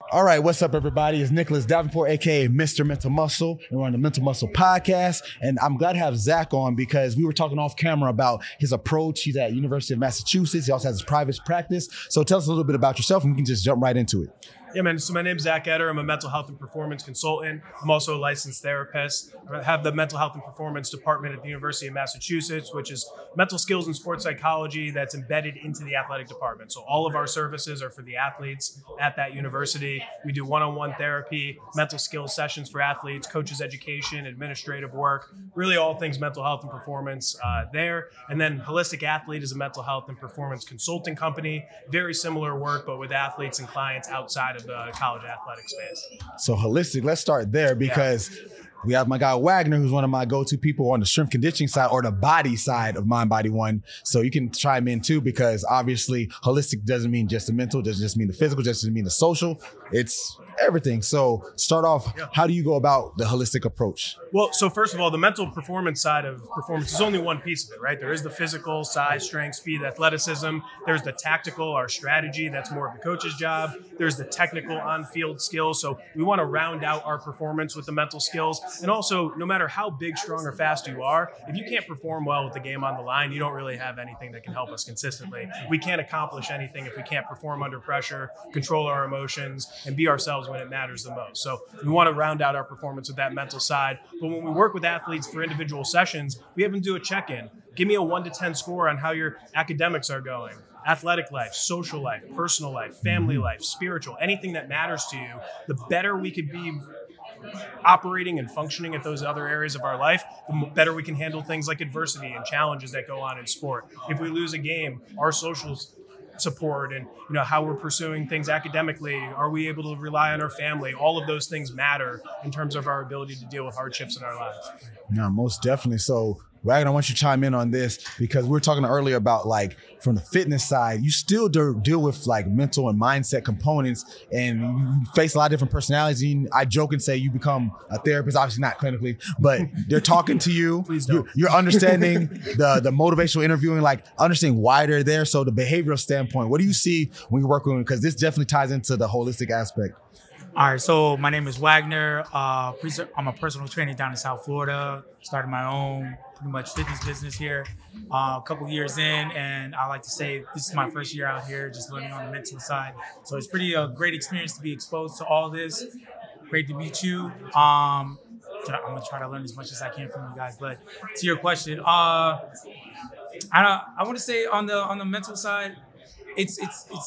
All right, what's up, everybody? It's Nicholas Davenport, aka Mr. Mental Muscle, and we're on the Mental Muscle podcast. And I'm glad to have Zach on because we were talking off camera about his approach. He's at University of Massachusetts. He also has his private practice. So tell us a little bit about yourself, and we can just jump right into it. Yeah, man. So my name's Zach Etter. I'm a mental health and performance consultant. I'm also a licensed therapist. I have the mental health and performance department at the University of Massachusetts, which is mental skills and sports psychology that's embedded into the athletic department. So all of our services are for the athletes at that university. We do one-on-one therapy, mental skills sessions for athletes, coaches education, administrative work, really all things mental health and performance there. And then Holistic Athlete is a mental health and performance consulting company. Very similar work, but with athletes and clients outside of the college athletic space. So Holistic, let's start there because we have my guy Wagner, who's one of my go-to people on the strength conditioning side or the body side of Mind Body One. So you can chime in too, because obviously holistic doesn't mean just the mental, doesn't just mean the physical, doesn't mean the social. It's everything. So start off, how do you go about the holistic approach? Well, so first of all, the mental performance side of performance is only one piece of it, right? There is the physical, size, strength, speed, athleticism. There's the tactical, our strategy. That's more of the coach's job. There's the technical on-field skills. So we want to round out our performance with the mental skills. And also, no matter how big, strong, or fast you are, if you can't perform well with the game on the line, you don't really have anything that can help us consistently. We can't accomplish anything if we can't perform under pressure, control our emotions, and be ourselves when it matters the most. So we want to round out our performance with that mental side. But when we work with athletes for individual sessions, we have them do a check-in. Give me a 1 to 10 score on how your academics are going. Athletic life, social life, personal life, family life, spiritual, anything that matters to you, the better we could be operating and functioning at those other areas of our life, the better we can handle things like adversity and challenges that go on in sport. If we lose a game, our social support and how we're pursuing things academically, are we able to rely on our family? All of those things matter in terms of our ability to deal with hardships in our lives. No, most definitely. So Wagner, I want you to chime in on this because we were talking earlier about from the fitness side, you still deal with mental and mindset components, and you face a lot of different personalities. And I joke and say you become a therapist, obviously not clinically, but they're talking to you. Please don't. You're understanding the motivational interviewing, understanding why they're there. So the behavioral standpoint, what do you see when you work with them? Because this definitely ties into the holistic aspect. All right, so my name is Wagner. I'm a personal trainer down in South Florida. Started my own pretty much fitness business here a couple years in, and I like to say this is my first year out here, just learning on the mental side. So it's pretty a great experience to be exposed to all this. Great to meet you. I'm gonna try to learn as much as I can from you guys. But to your question, I want to say on the mental side, it's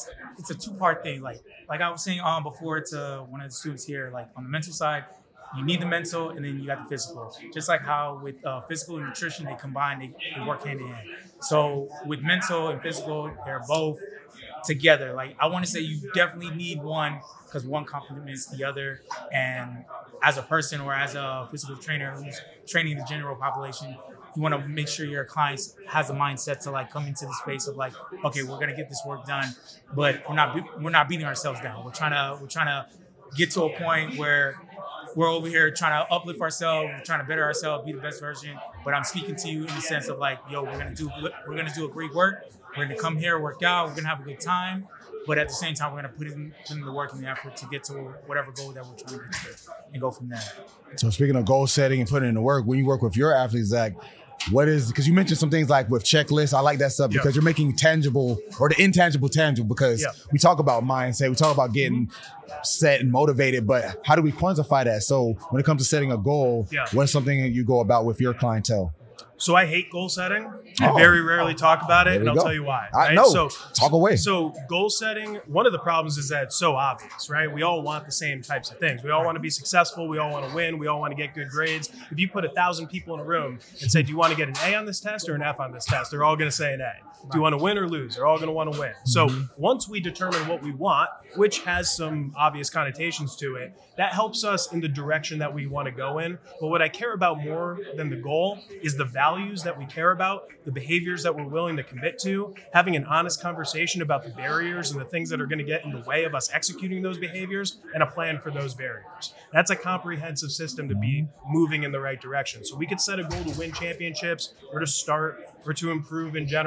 a two-part thing. Like I was saying before to one of the students here, on the mental side, you need the mental and then you got the physical. Just like how with physical and nutrition, they combine, they work hand in hand. So with mental and physical, they're both together. I want to say you definitely need one because one complements the other. And as a person or as a physical trainer who's training the general population, you want to make sure your clients has a mindset to come into the space of okay, we're gonna get this work done, but we're not beating ourselves down. We're trying to get to a point where we're over here trying to uplift ourselves, we're trying to better ourselves, be the best version. But I'm speaking to you in the sense of yo, we're gonna do a great work. We're gonna come here, work out, we're gonna have a good time. But at the same time, we're gonna put in the work and the effort to get to whatever goal that we're trying to get to and go from there. So speaking of goal setting and putting in the work, when you work with your athletes, Zach, because you mentioned some things with checklists, I like that stuff because you're making tangible or the intangible tangible because we talk about mindset, we talk about getting set and motivated, but how do we quantify that? So when it comes to setting a goal, what's something that you go about with your clientele? So I hate goal setting. I very rarely talk about it, and I'll tell you why. Right? I know. So talk away. So goal setting, one of the problems is that it's so obvious, right? We all want the same types of things. We all want to be successful. We all want to win. We all want to get good grades. If you put 1,000 people in a room and say, do you want to get an A on this test or an F on this test? They're all going to say an A. Do you want to win or lose? They're all going to want to win. So once we determine what we want, which has some obvious connotations to it, that helps us in the direction that we want to go in. But what I care about more than the goal is the values that we care about, the behaviors that we're willing to commit to, having an honest conversation about the barriers and the things that are going to get in the way of us executing those behaviors, and a plan for those barriers. That's a comprehensive system to be moving in the right direction. So we could set a goal to win championships or to start or to improve in general,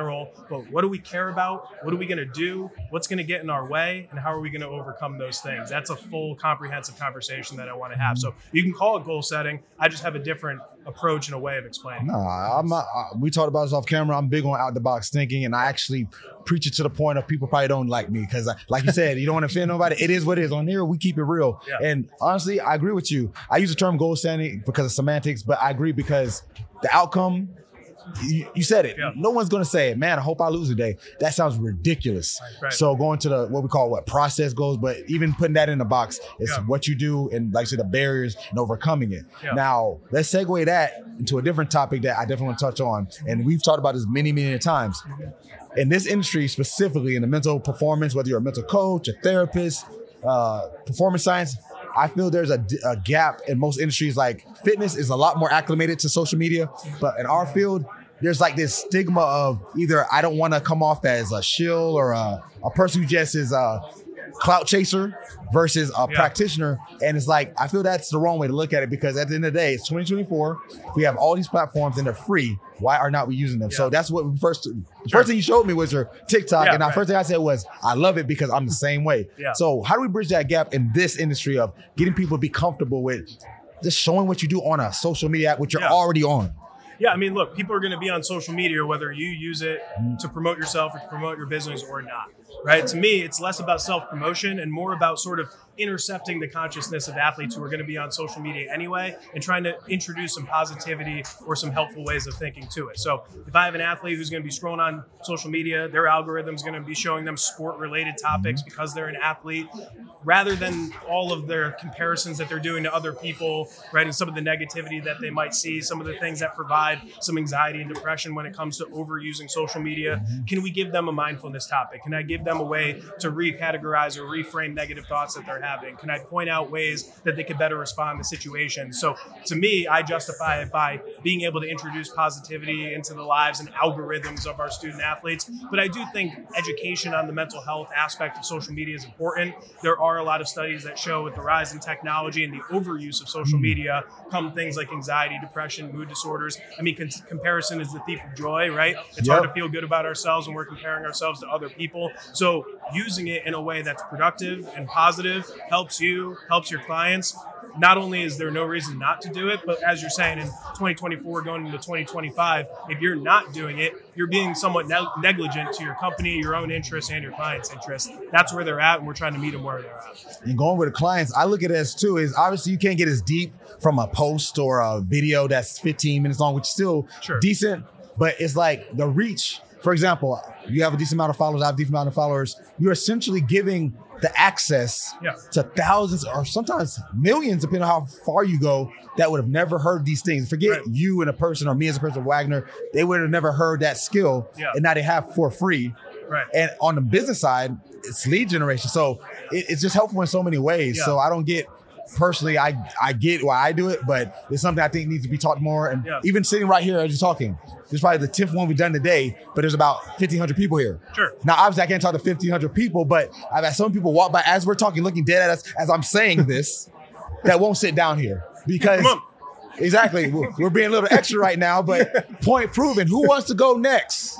but what do we care about? What are we going to do? What's going to get in our way? And how are we going to overcome those things? That's a full, comprehensive conversation that I want to have. So you can call it goal setting. I just have a different approach and a way of explaining. No, I'm not. We talked about this off camera. I'm big on out the box thinking, and I actually preach it to the point of people probably don't like me because, like you said, you don't want to offend nobody. It is what it is. On here, we keep it real. Yeah. And honestly, I agree with you. I use the term goal setting because of semantics, but I agree because the outcome. You said it. Yeah. No one's going to say, man, I hope I lose today. That sounds ridiculous. Right. So going to the, what we call process goals, but even putting that in the box, it's what you do and like I said, the barriers and overcoming it. Yeah. Now, let's segue that into a different topic that I definitely want to touch on. And we've talked about this many, many times. In this industry, specifically in the mental performance, whether you're a mental coach, a therapist, performance science, I feel there's a gap in most industries. Like fitness is a lot more acclimated to social media, but in our field, there's like this stigma of either I don't want to come off as a shill or a person who just is a clout chaser versus a practitioner. And it's like, I feel that's the wrong way to look at it because at the end of the day, it's 2024. We have all these platforms and they're free. Why are not we using them? So that's what first thing you showed me was your TikTok. And the first thing I said was, I love it because I'm the same way. Yeah. So how do we bridge that gap in this industry of getting people to be comfortable with just showing what you do on a social media app, which you're already on? Yeah, I mean, look, people are going to be on social media whether you use it to promote yourself or to promote your business or not, right? To me, it's less about self-promotion and more about sort of intercepting the consciousness of athletes who are going to be on social media anyway and trying to introduce some positivity or some helpful ways of thinking to it. So if I have an athlete who's going to be scrolling on social media, their algorithm is going to be showing them sport-related topics because they're an athlete, rather than all of their comparisons that they're doing to other people, right? And some of the negativity that they might see, some of the things that provide some anxiety and depression when it comes to overusing social media. Can we give them a mindfulness topic? Can I give them a way to recategorize or reframe negative thoughts that they're having? Can I point out ways that they could better respond to situations? So to me, I justify it by being able to introduce positivity into the lives and algorithms of our student athletes. But I do think education on the mental health aspect of social media is important. There are a lot of studies that show with the rise in technology and the overuse of social media come things like anxiety, depression, mood disorders. I mean, comparison is the thief of joy, right? It's hard to feel good about ourselves when we're comparing ourselves to other people. So using it in a way that's productive and positive helps you, helps your clients. Not only is there no reason not to do it, but as you're saying, in 2024 going into 2025, if you're not doing it, you're being somewhat negligent to your company, your own interests, and your clients' interests. That's where they're at, and we're trying to meet them where they're at. And going with the clients, I look at it as too, is obviously you can't get as deep from a post or a video that's 15 minutes long, which is still decent, but it's like the reach. For example, you have a decent amount of followers, I have a decent amount of followers. You're essentially giving the access to thousands or sometimes millions, depending on how far you go, that would have never heard these things. Forget you and a person or me as a person, Wagner, they would have never heard that skill. And now they have for free. And on the business side, it's lead generation. So it's just helpful in so many ways. So I don't get, personally, I get why I do it, but it's something I think needs to be taught more. And even sitting right here as you're talking, this is probably the 10th one we've done today, but there's about 1,500 people here. Now, obviously, I can't talk to 1,500 people, but I've had some people walk by as we're talking, looking dead at us as I'm saying this, that won't sit down here. Because, exactly, we're being a little extra right now, but point proven. Who wants to go next?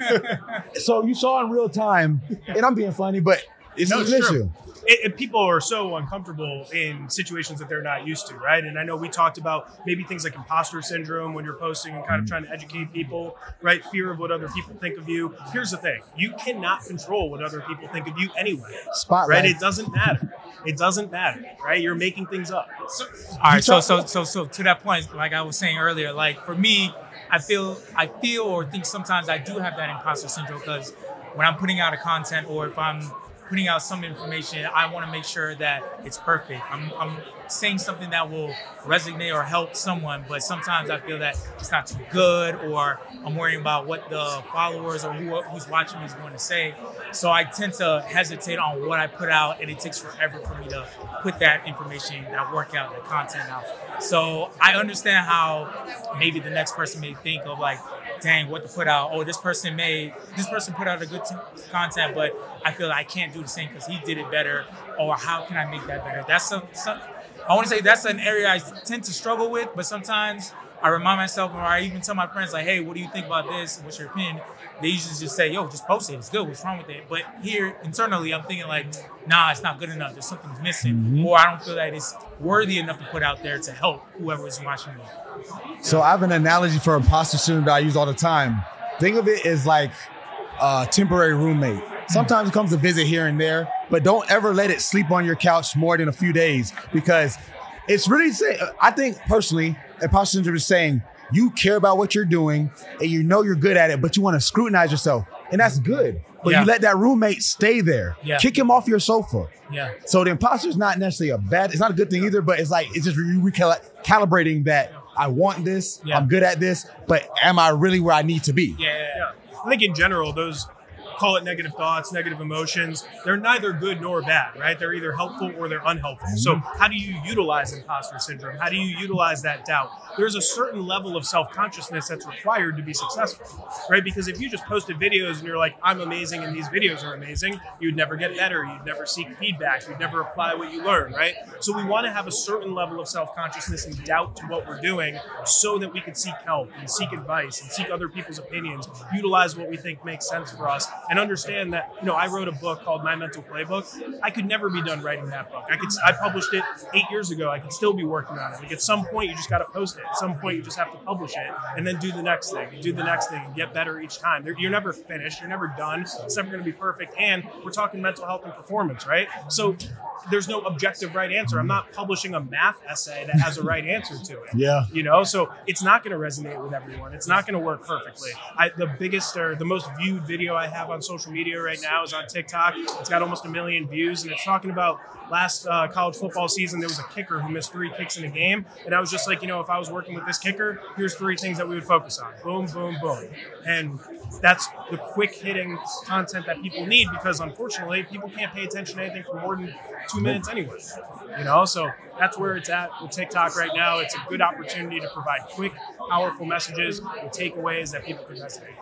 So you saw in real time, and I'm being funny, but it's an issue. People are so uncomfortable in situations that they're not used to, right? And I know we talked about maybe things like imposter syndrome when you're posting and kind of trying to educate people, right? Fear of what other people think of you. Here's the thing. You cannot control what other people think of you anyway. Spotlight. Right? It doesn't matter. It doesn't matter, right? You're making things up. All right, so to that point, like I was saying earlier, like for me, I feel or think sometimes I do have that imposter syndrome because when I'm putting out a content or if I'm putting out some information, I want to make sure that it's perfect. I'm saying something that will resonate or help someone, but sometimes I feel that it's not too good, or I'm worrying about what the followers or who's watching me is going to say. So I tend to hesitate on what I put out, and it takes forever for me to put that information, that workout, that content out. So I understand how maybe the next person may think of like, dang, what to put out. Oh, this person put out a good content, but I feel like I can't do the same because he did it better. Or how can I make that better? I want to say that's an area I tend to struggle with, but sometimes I remind myself, or I even tell my friends like, hey, what do you think about this? What's your opinion? they usually just say, yo, just post it. It's good. What's wrong with it? But here, internally, I'm thinking like, nah, it's not good enough. There's something's missing. Or I don't feel that it's worthy enough to put out there to help whoever is watching me. So I have an analogy for imposter syndrome that I use all the time. Think of it as like a temporary roommate. Sometimes it comes to visit here and there, but don't ever let it sleep on your couch more than a few days, because it's really, I think personally, imposter syndrome is saying you care about what you're doing and you know you're good at it, but you want to scrutinize yourself. And that's good. But you let that roommate stay there. Kick him off your sofa. So the imposter is not necessarily it's not a good thing either, but it's like, it's just recalibrating that I want this, I'm good at this, but am I really where I need to be? I think in general, those, call it negative thoughts, negative emotions, they're neither good nor bad, right? They're either helpful or they're unhelpful. So how do you utilize imposter syndrome? How do you utilize that doubt? There's a certain level of self-consciousness that's required to be successful, right? Because if you just posted videos and you're like, I'm amazing and these videos are amazing, you'd never get better. You'd never seek feedback. You'd never apply what you learn, right? So we want to have a certain level of self-consciousness and doubt to what we're doing so that we can seek help and seek advice and seek other people's opinions, utilize what we think makes sense for us, and understand that, I wrote a book called My Mental Playbook. I could never be done writing that book. I published it 8 years ago. I could still be working on it. Like at some point, you just got to post it. At some point, you just have to publish it and then do the next thing and do the next thing and get better each time. You're never finished. You're never done. It's never going to be perfect. And we're talking mental health and performance, right? So there's no objective right answer. I'm not publishing a math essay that has a right answer to it. So it's not going to resonate with everyone. It's not going to work perfectly. The biggest or the most viewed video I have on social media right now is on TikTok. It's got almost 1 million views, and it's talking about last college football season. There was a kicker who missed 3 kicks in a game, and I was just like, if I was working with this kicker, here's 3 things that we would focus on. Boom, boom, boom. And that's the quick hitting content that people need, because unfortunately people can't pay attention to anything for more than 2 minutes anyway. So that's where it's at with TikTok right now. It's a good opportunity to provide quick, powerful messages with takeaways that people can resonate.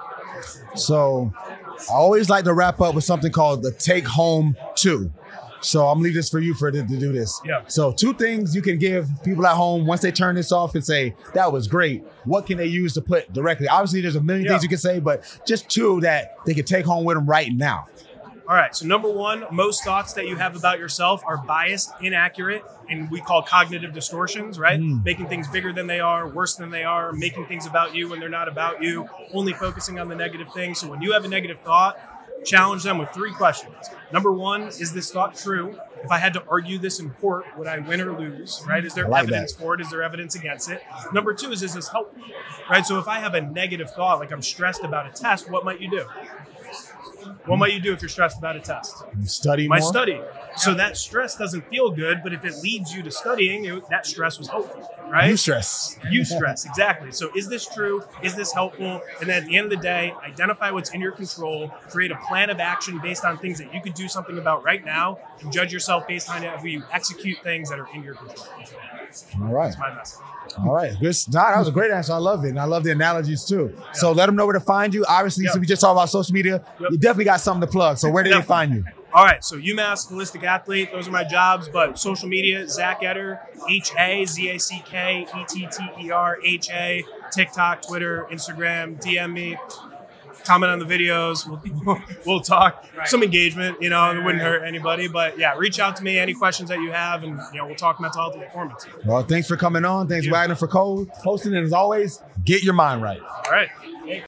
So I always like to wrap up with something called the take home 2. So I'm gonna leave this for you to do this. So 2 things you can give people at home once they turn this off and say, that was great. What can they use to put directly? Obviously, there's a million things you can say, but just 2 that they can take home with them right now. All right. So number 1, most thoughts that you have about yourself are biased, inaccurate, and we call cognitive distortions, right? Making things bigger than they are, worse than they are, making things about you when they're not about you, only focusing on the negative things. So when you have a negative thought, challenge them with 3 questions. Number 1, is this thought true? If I had to argue this in court, would I win or lose, right? Is there evidence for it? Is there evidence against it? Number 2 is this helpful, right? So if I have a negative thought, like I'm stressed about a test, what might you do? What might you do if you're stressed about a test? Study more. Study. So that stress doesn't feel good, but if it leads you to studying, that stress was helpful, right? Eustress, exactly. So is this true? Is this helpful? And then at the end of the day, identify what's in your control, create a plan of action based on things that you could do something about right now, and judge yourself based on how you execute things that are in your control. All right. That's my message. All right. Good. That was a great answer. I love it. And I love the analogies too. So let them know where to find you. Obviously, so we just talked about social media. You definitely got something to plug. So where do they find you? All right, so UMass Holistic Athlete, those are my jobs, but social media, Zach Etter, HAZACKETTER, TikTok, Twitter, Instagram, DM me, comment on the videos, we'll talk, some engagement, it wouldn't hurt anybody, but yeah, reach out to me, any questions that you have, and we'll talk mental health and performance. Well, thanks for coming on. Thanks, Wagner, for hosting, and as always, get your mind right. All right.